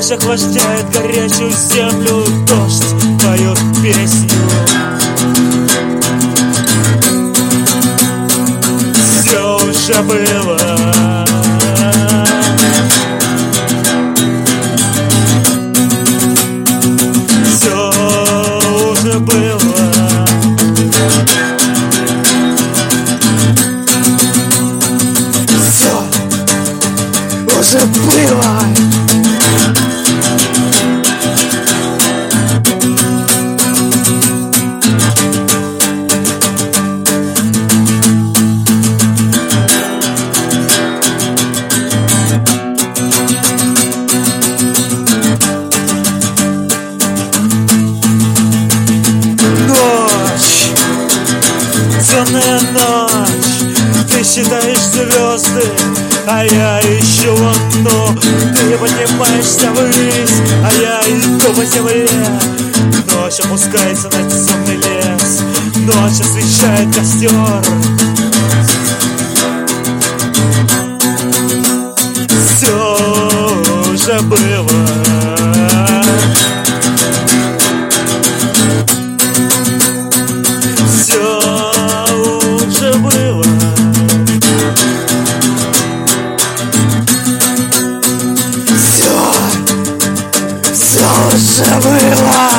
Ночь охлаждает горячую землю, дождь поет песню. Все уже было. Все уже было. Все уже было. Темная ночь, ты считаешь звезды, а я ищу луну. Ты поднимаешься ввысь, а я иду по земле. Ночь опускается на темный лес, ночь освещает костер. Все уже было. Уже было.